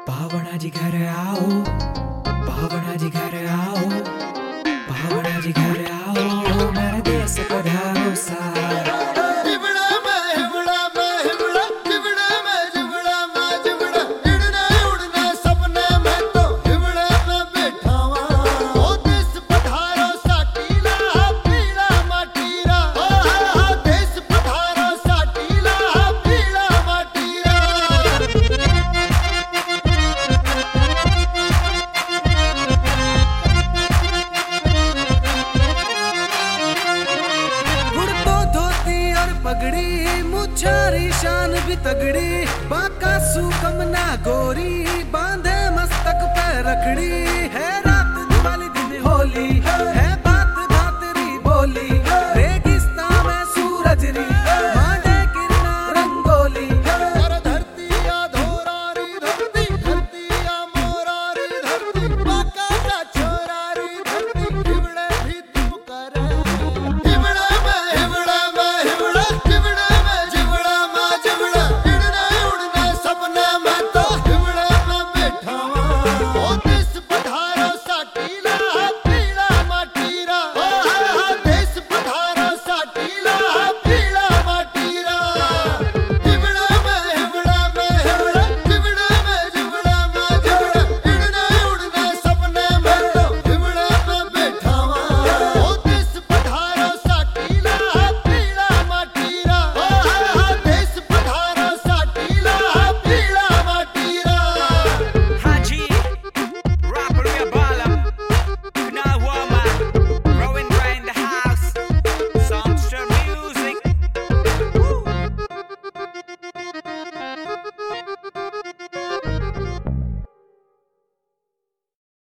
भावना जी घर आओ, भावना जी घर आओ, भावना जी घर आओ, मेरा देश पधारो सारा। पगड़ी मुछारी शान भी तगड़ी बाका सुकमना गो